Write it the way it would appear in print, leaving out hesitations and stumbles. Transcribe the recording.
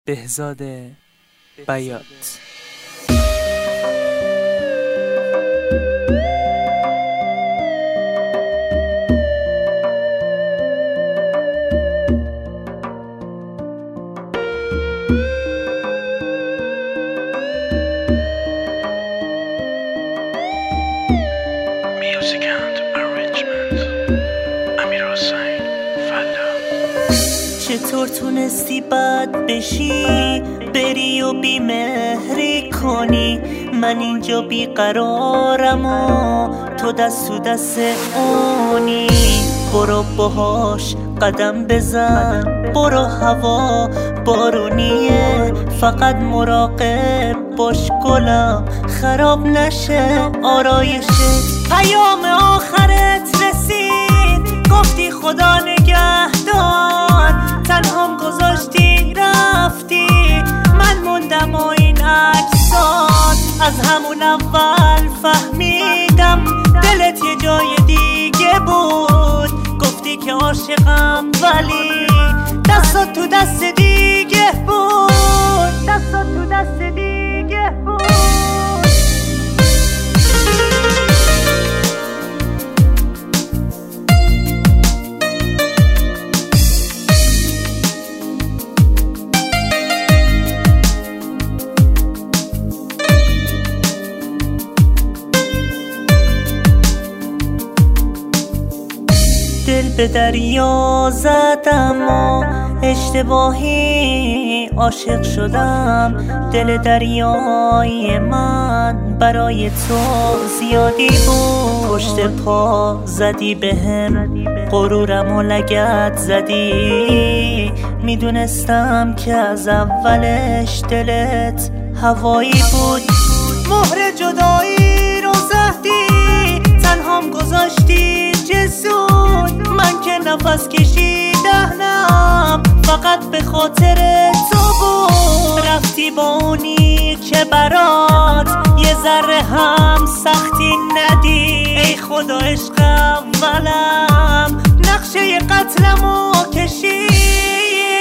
بهزاد بیات. چطور تونستی بد بشی بری و بیمهری کنی؟ من اینجا بیقرارم و تو دست تو دست اونی. برو باهاش قدم بزن، برو هوا بارونیه، فقط مراقب باش گلم خراب نشه آرایشت. پیام آخرت رسید، گفتی خدا نگهدار، تنهام گذاشتی رفتی، من موندم و این عکسات. از همون اول فهمیدم دلت یه جای دیگه بود، گفتی که عاشقم ولی دستات تو دست دیگه بود، دستات تو دست دیگه بود. دل به دریا زدم و اشتباهی عاشق شدم. دل دریایی من برای تو زیادی بود. پشت پا زدی بهم، غرورم و لگد زدی، میدونستم که از اولش دلت هوایی بود. مهر جدایی رو زدی، تنهام گذاشتی جسود، من که نفس کشیدم فقط به خاطر تو بود. رفتی با اونی که برات یه ذره هم سختی ندید. ای خدا عشق اولم نقشه قتلمو کشید.